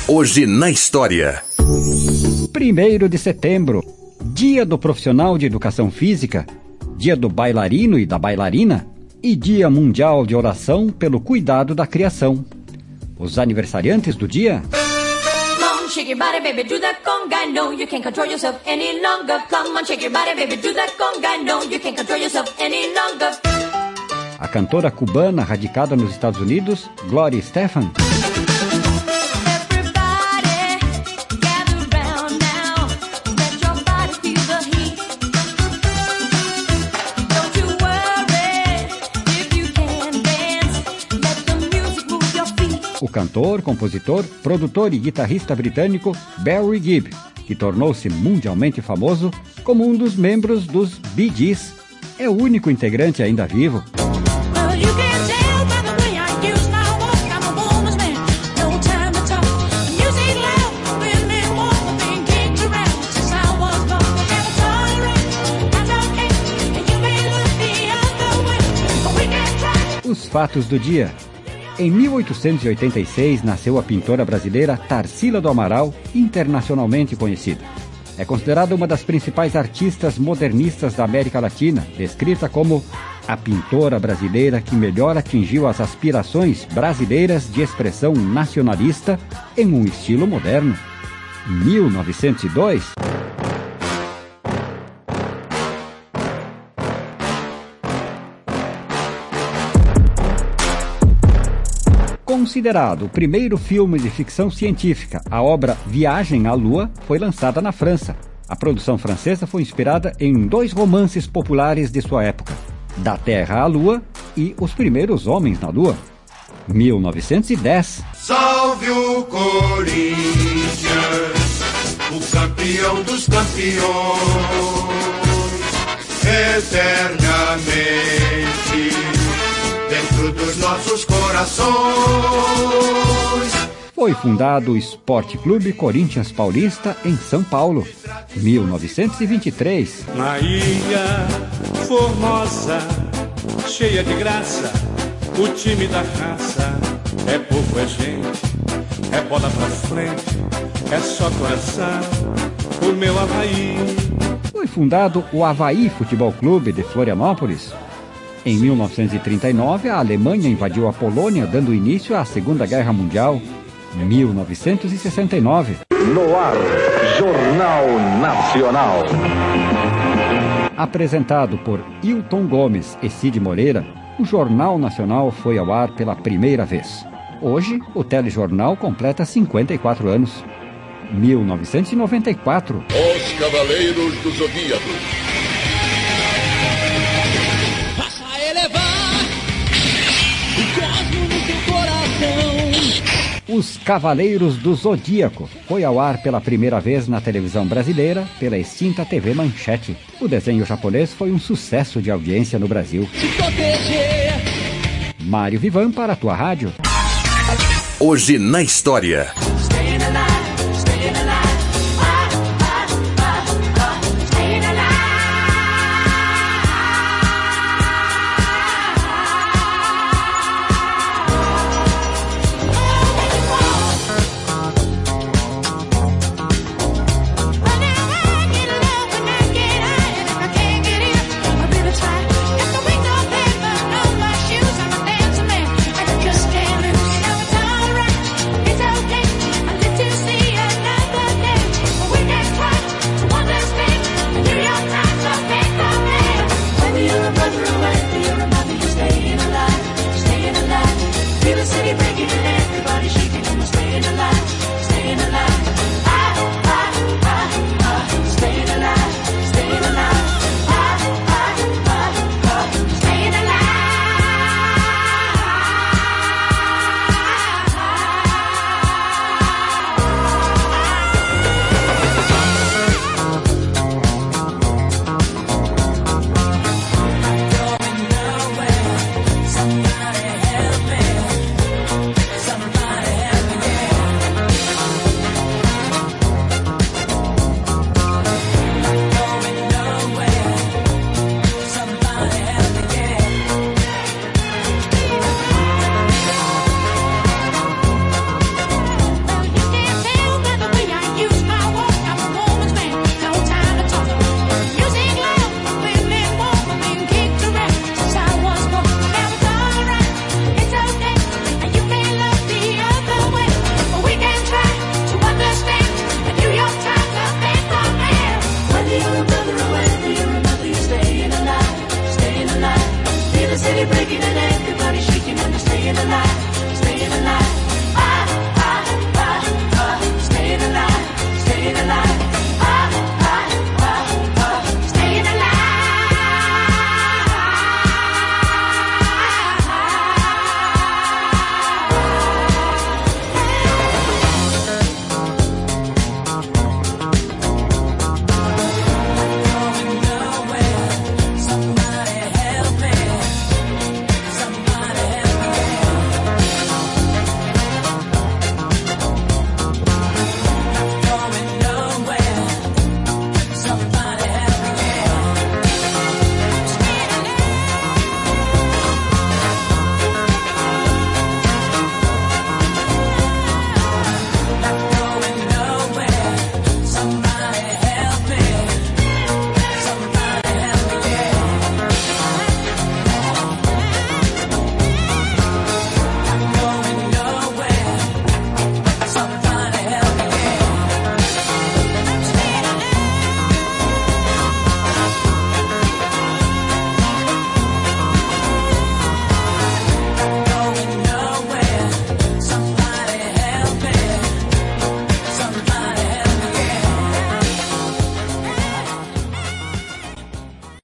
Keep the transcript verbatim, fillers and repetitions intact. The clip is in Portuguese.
Hoje na história. primeiro de setembro, Dia do Profissional de Educação Física, Dia do Bailarino e da Bailarina e Dia Mundial de Oração pelo Cuidado da Criação. Os aniversariantes do dia... Come on, shake your body, baby, do that conga. No, you can't control yourself any longer. Come on, shake your body, baby, do that conga. No, you can't control yourself any longer. A cantora cubana radicada nos Estados Unidos, Gloria Estefan. O cantor, compositor, produtor e guitarrista britânico Barry Gibb, que tornou-se mundialmente famoso como um dos membros dos Bee Gees. É o único integrante ainda vivo. Os fatos do dia. Em mil oitocentos e oitenta e seis, nasceu a pintora brasileira Tarsila do Amaral, internacionalmente conhecida. É considerada uma das principais artistas modernistas da América Latina, descrita como a pintora brasileira que melhor atingiu as aspirações brasileiras de expressão nacionalista em um estilo moderno. mil novecentos e dois... Considerado o primeiro filme de ficção científica, a obra Viagem à Lua foi lançada na França. A produção francesa foi inspirada em dois romances populares de sua época, Da Terra à Lua e Os Primeiros Homens na Lua. mil novecentos e dez. Salve o Corinthians, o campeão dos campeões, eternamente dentro dos nossos corações. Foi fundado o Esporte Clube Corinthians Paulista em São Paulo, mil novecentos e vinte e três. Na ilha formosa, cheia de graça, o time da raça é povo, é gente, é bola pra frente, é só coração, o meu Avaí. Foi fundado o Avaí Futebol Clube de Florianópolis. Em mil novecentos e trinta e nove, a Alemanha invadiu a Polônia, dando início à Segunda Guerra Mundial. mil novecentos e sessenta e nove. No ar, Jornal Nacional. Apresentado por Hilton Gomes e Cid Moreira, o Jornal Nacional foi ao ar pela primeira vez. Hoje, o telejornal completa cinquenta e quatro anos. mil novecentos e noventa e quatro. Os Cavaleiros do Zodíaco. Os Cavaleiros do Zodíaco foi ao ar pela primeira vez na televisão brasileira pela extinta T V Manchete. O desenho japonês foi um sucesso de audiência no Brasil. Mário Vivan para a tua rádio. Hoje na história.